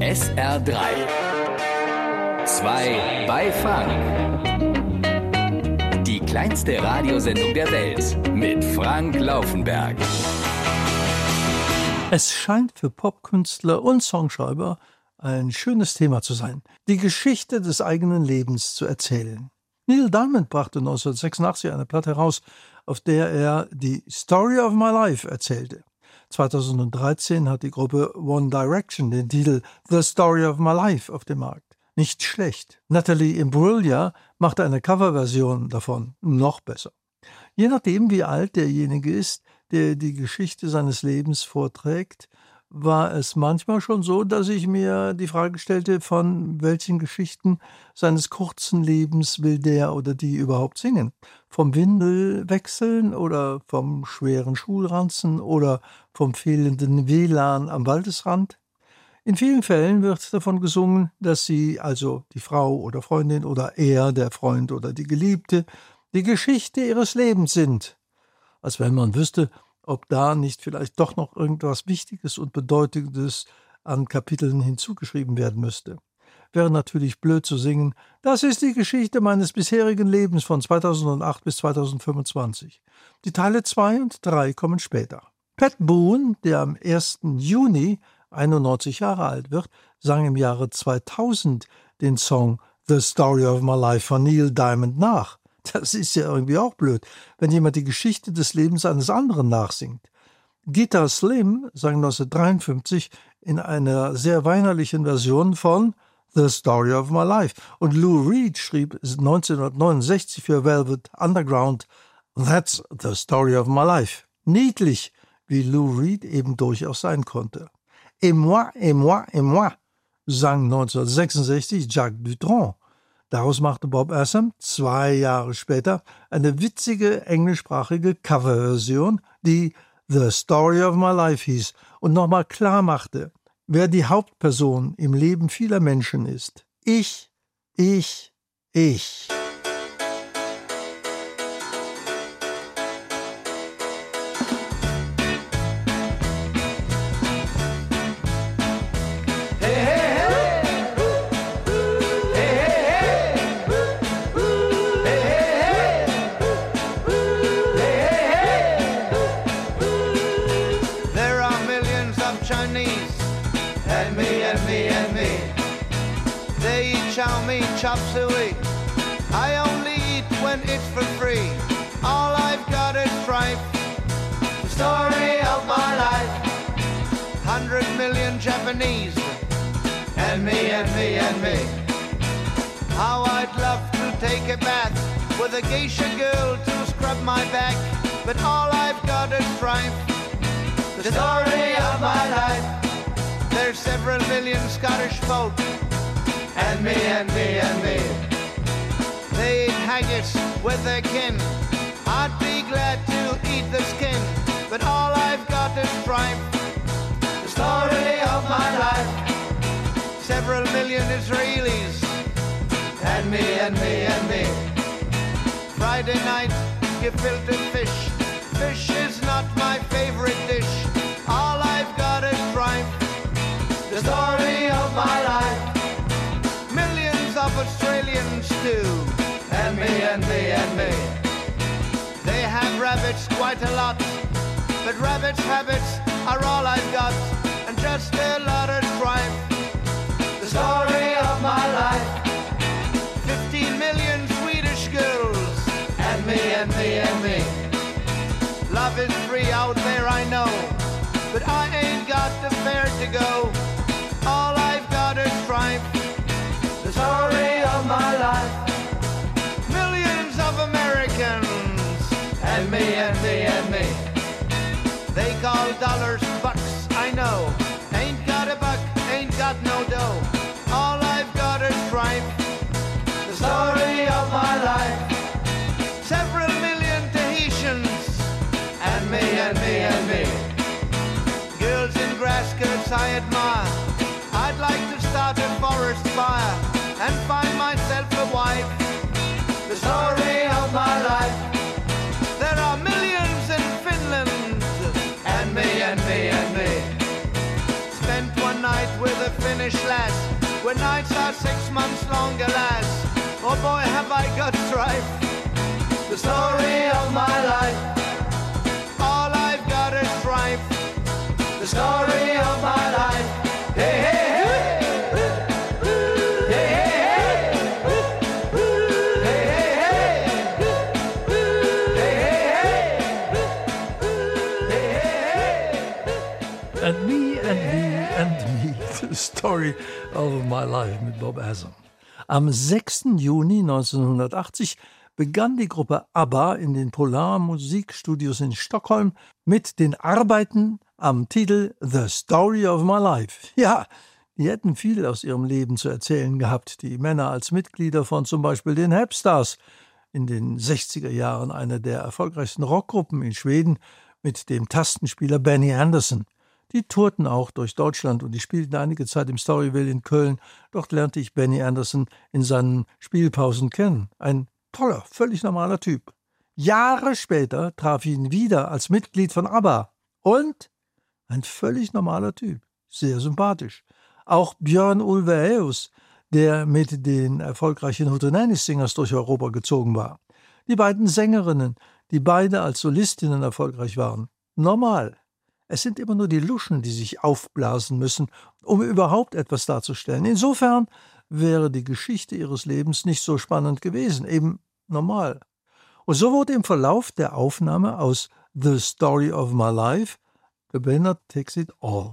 SR3. 2 bei Fang. Die kleinste Radiosendung der Welt mit Frank Laufenberg. Es scheint für Popkünstler und Songschreiber ein schönes Thema zu sein, die Geschichte des eigenen Lebens zu erzählen. Neil Diamond brachte 1986 eine Platte heraus, auf der er die Story of My Life erzählte. 2013 hat die Gruppe One Direction den Titel The Story of My Life auf dem Markt. Nicht schlecht. Natalie Imbruglia machte eine Coverversion davon, noch besser. Je nachdem, wie alt derjenige ist, der die Geschichte seines Lebens vorträgt, war es manchmal schon so, dass ich mir die Frage stellte, von welchen Geschichten seines kurzen Lebens will der oder die überhaupt singen. Vom Windelwechseln oder vom schweren Schulranzen oder vom fehlenden WLAN am Waldesrand. In vielen Fällen wird davon gesungen, dass sie, also die Frau oder Freundin oder er, der Freund oder die Geliebte, die Geschichte ihres Lebens sind. Als wenn man wüsste, ob da nicht vielleicht doch noch irgendwas Wichtiges und Bedeutendes an Kapiteln hinzugeschrieben werden müsste. Wäre natürlich blöd zu singen, das ist die Geschichte meines bisherigen Lebens von 2008 bis 2025. Die Teile 2 und 3 kommen später. Pat Boone, der am 1. Juni 91 Jahre alt wird, sang im Jahre 2000 den Song The Story of My Life von Neil Diamond nach. Das ist ja irgendwie auch blöd, wenn jemand die Geschichte des Lebens eines anderen nachsingt. Guitar Slim sang 1953 in einer sehr weinerlichen Version von The Story of My Life und Lou Reed schrieb 1969 für Velvet Underground That's the Story of My Life. Niedlich, wie Lou Reed eben durchaus sein konnte. Et moi, et moi, et moi, sang 1966 Jacques Dutronc. Daraus machte Bob Assam 2 Jahre später eine witzige englischsprachige Coverversion, die The Story of My Life hieß und nochmal klar machte, wer die Hauptperson im Leben vieler Menschen ist. Ich. Chop suey. I only eat when it's for free. All I've got is tripe. The story of my life. 100 million Japanese. And me, and me, and me. How I'd love to take a bath with a geisha girl to scrub my back. But all I've got is tripe. The story of my life. There's several million Scottish folk. And me, and me, and me. They eat haggis with their kin. I'd be glad to eat the skin, but all I've got is tripe. The story of my life. Several million Israelis. And me, and me, and me. Friday night, gefilte fish. Fish is not my favorite dish. All I've got is tripe. The story of my life. Of Australian stew. And me, and me, and me. They have rabbits quite a lot, but rabbits' habits are all I've got, and just a lot of tripe. The story of my life. 15 million Swedish girls. And me, and me, and me. Love is free out there, I know, but I ain't got the fare to go. All I've got is tripe. The story of my life. Millions of Americans. And me, and me, and me. They call dollars bucks, I know. Ain't got a buck, ain't got no dough. All I've got is tripe. The story of my life. Several million Tahitians. And me, and me, and me. Girls in grass skirts I admire. I'd like to start a forest fire and find myself a wife. The story of my life. There are millions in Finland. And me, and me, and me. Spent one night with a Finnish lad. 6 months longer, lads. Oh boy, have I got tripe. The story of my life. All I've got is tripe. The story of my life. Hey, hey, hey. And me, and me, and me. The story of my life mit Bob Ezrin. Am 6. Juni 1980 begann die Gruppe ABBA in den Polar Musikstudios in Stockholm mit den Arbeiten am Titel The Story of My Life. Ja, die hätten viel aus ihrem Leben zu erzählen gehabt, die Männer als Mitglieder von zum Beispiel den Hepstars, in den 60er Jahren eine der erfolgreichsten Rockgruppen in Schweden mit dem Tastenspieler Benny Andersson. Die tourten auch durch Deutschland und die spielten einige Zeit im Storyville in Köln. Dort lernte ich Benny Andersson in seinen Spielpausen kennen. Ein toller, völlig normaler Typ. Jahre später traf ich ihn wieder als Mitglied von ABBA. Und ein völlig normaler Typ. Sehr sympathisch. Auch Björn Ulvaeus, der mit den erfolgreichen Hootenanny Singers durch Europa gezogen war. Die beiden Sängerinnen, die beide als Solistinnen erfolgreich waren. Normal. Es sind immer nur die Luschen, die sich aufblasen müssen, um überhaupt etwas darzustellen. Insofern wäre die Geschichte ihres Lebens nicht so spannend gewesen, eben normal. Und so wurde im Verlauf der Aufnahme aus The Story of My Life The Winner Takes It All.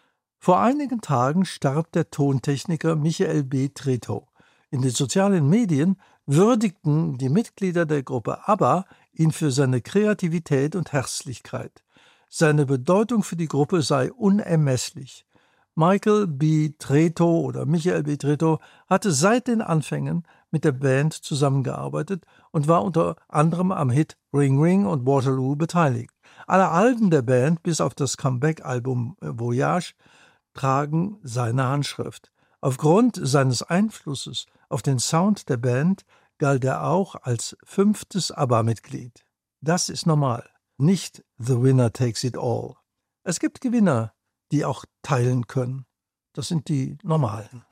Vor einigen Tagen starb der Tontechniker Michael B. Tretow. In den sozialen Medien würdigten die Mitglieder der Gruppe ABBA ihn für seine Kreativität und Herzlichkeit. Seine Bedeutung für die Gruppe sei unermesslich. Michael B. Tretow oder Michael B. Tretow hatte seit den Anfängen mit der Band zusammengearbeitet und war unter anderem am Hit Ring Ring und Waterloo beteiligt. Alle Alben der Band, bis auf das Comeback-Album Voyage, tragen seine Handschrift. Aufgrund seines Einflusses auf den Sound der Band galt er auch als 5. ABBA-Mitglied. Das ist normal. Nicht The Winner Takes It All. Es gibt Gewinner, die auch teilen können. Das sind die Normalen.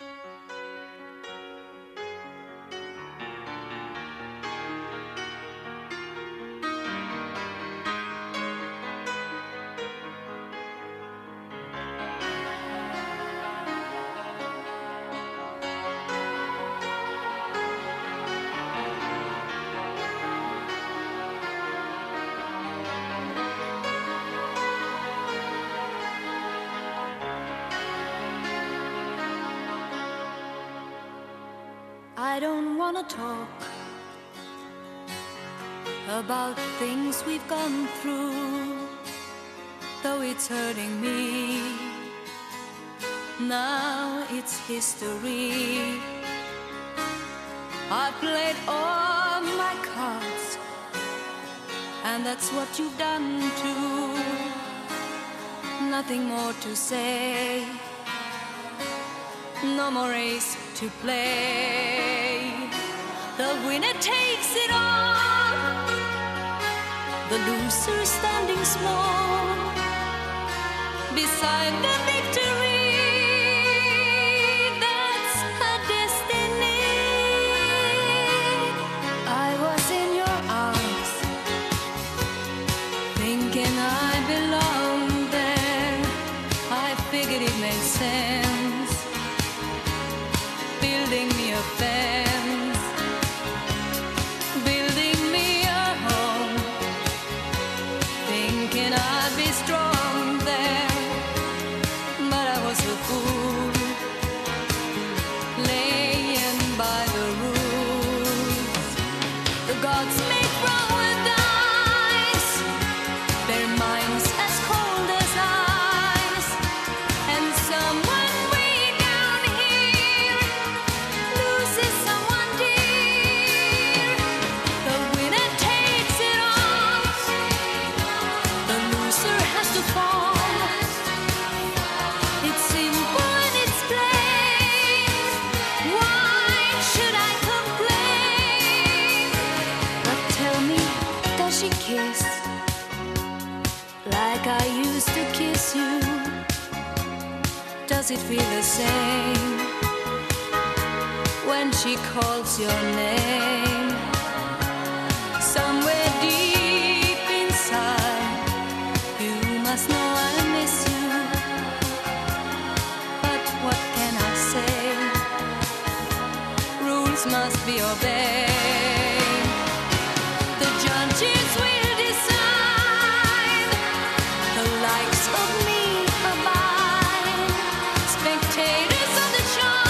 I don't wanna talk about things we've gone through, though it's hurting me. Now it's history. I played all my cards, and that's what you've done too. Nothing more to say, no more race to play. The winner takes it all, the loser standing small beside the victory. That's her destiny. I was in your arms, thinking I belonged there. I figured it made sense, building me a fence, building me a home, thinking I'd be strong there, but I was a fool, laying by the rules. The gods make wrong with dice, their minds as cold as ice, and someone way down here loses someone dear. The winner takes it all, the loser has to fall. It's simple and it's plain. Why should I complain? But tell me, does she kiss like I used to kiss you? Does it feel the same? when she calls your name. Somewhere deep inside, you must know I miss you. But what can I say? Rules must be obeyed. The judges will decide the likes of me or mine. Spectators of the show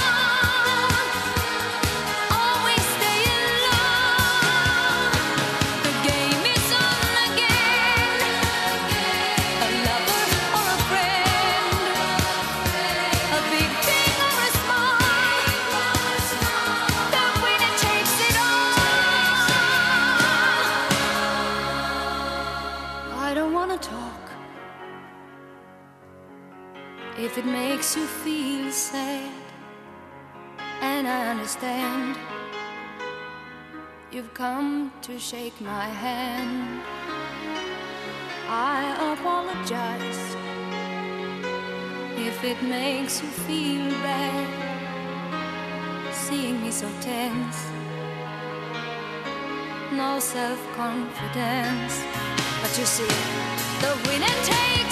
always stay alone. The game is on again. A lover or a friend, a big thing or a small, the winner takes it all. I don't wanna talk if it makes you feel sad, and I understand. You've come to shake my hand. I apologize if it makes you feel bad, seeing me so tense, no self-confidence. But you see, the winner takes